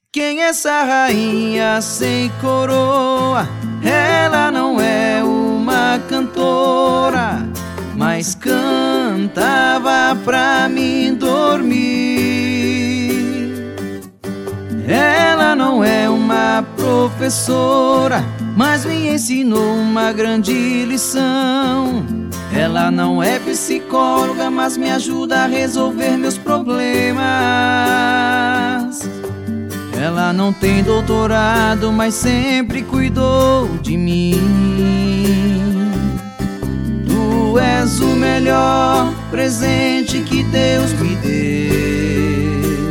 Quem é essa rainha sem coroa? Ela não é uma cantora, mas cantava pra mim dormir. Ela não é uma professora, mas me ensinou uma grande lição. Ela não é psicóloga, mas me ajuda a resolver meus problemas. Ela não tem doutorado, mas sempre cuidou de mim. Tu és o melhor presente que Deus me deu.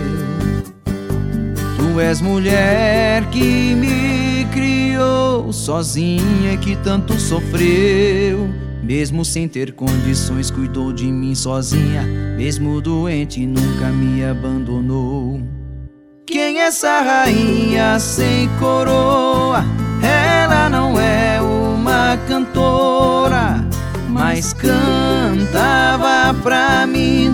Tu és mulher que me criou sozinha, que tanto sofreu. Mesmo sem ter condições, cuidou de mim sozinha. Mesmo doente, nunca me abandonou. Quem é essa rainha sem coroa? Ela não é uma cantora, mas cantava pra mim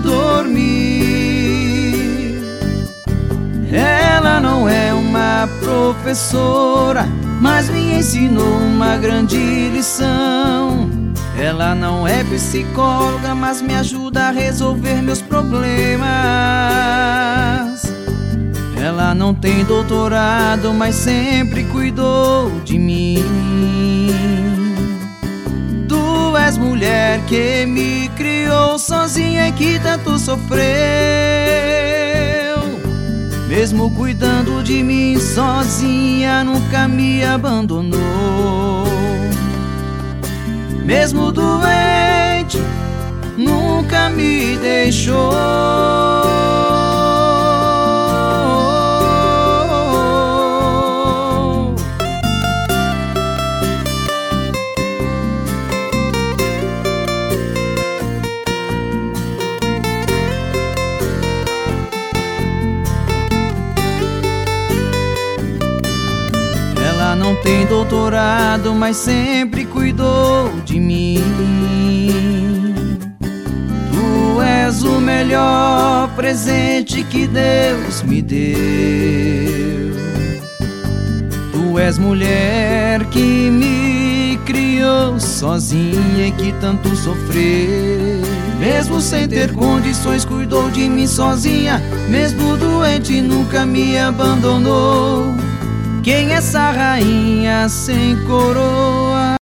dormir. Ela não é uma professora, mas me ensinou uma grande lição. Ela não é psicóloga, mas me ajuda a resolver meus problemas. Ela não tem doutorado, mas sempre cuidou de mim. Tu és mulher que me criou sozinha e que tanto sofreu. Mesmo cuidando de mim sozinha, nunca me abandonou. Mesmo doente, nunca me deixou. Ela não tem doutorado, mas sempre cuidou de mim. Tu és o melhor presente que Deus me deu. Tu és mulher que me criou sozinha e que tanto sofreu. Mesmo sem ter condições, cuidou de mim sozinha. Mesmo doente, nunca me abandonou. Quem é essa rainha sem coroa?